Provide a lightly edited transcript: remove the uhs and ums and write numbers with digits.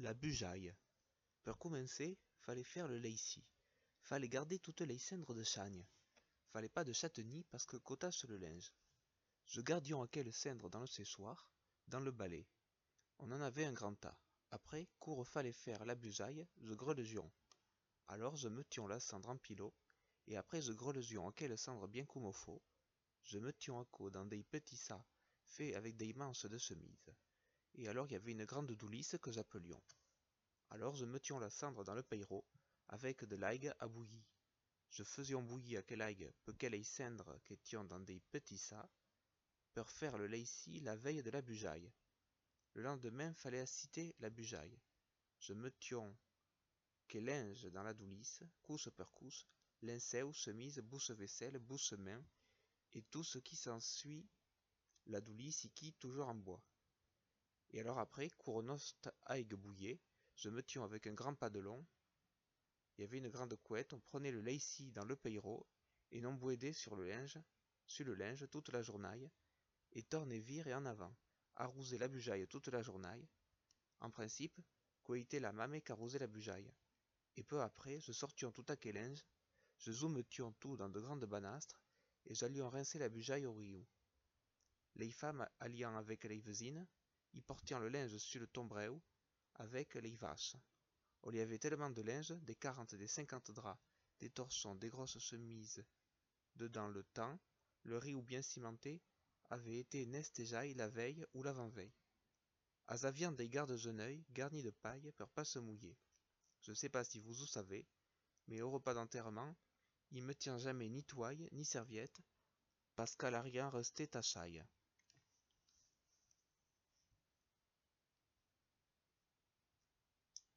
La bujaille. Pour commencer, fallait faire le laïci. Fallait garder toutes les cendres de chagne. Fallait pas de châtaignier parce que cotasse le linge. Je gardions aquelles cendres dans le séchoir, dans le balai. On en avait un grand tas. Après, cours fallait faire la bujaille, je greleusions. Alors je mettions la cendre en pilot, et après je greleusions aquelles cendres bien comme au faut. Je mettions à co dans des petits sacs faits avec des manches de chemise. Et alors il y avait une grande doulisse que j'appelions. Alors je mettions la cendre dans le peiro, avec de l'aigue à bouillir. Je faisions bouillir aquel aigue pour qu'elle cendre qu'étions dans des petits sacs, pour faire le laïci la veille de la bujaille. Le lendemain fallait assister la bujaille. Je mettions que linge dans la doulisse, couche par couche, linceau, chemise, bouche-vaisselle, bouche-main, et tout ce qui s'ensuit, la doulisse qui toujours en bois. Et alors après, couronnost aigue bouillée, je mettions avec un grand padelon. Il y avait une grande couette, on prenait le laïci dans le peiro, et on bouedait sur le linge toute la journée, et torne vire et en avant, arroser la bujaille toute la journée. En principe, quoi était la mame qu'arrosait la bujaille. Et peu après, je sortions tout à quel linge, je zoumettions tout dans de grandes banastres, et j'allions rincer la bujaille au riou. Les femmes alliant avec les voisines, y portiant le linge sur le tombreu, avec les vaches. On y avait tellement de linge, des 40, des 50 draps, des torchons, des grosses chemises. Dedans le temps, le riz ou bien cimenté, avait été nestejaille la veille ou l'avant-veille. As avions des gardes-geneuilles garnis de paille pour pas se mouiller. Je sais pas si vous savez, mais au repas d'enterrement, il me tient jamais ni toile ni serviette, parce qu'à l'arrière restait ta chaille.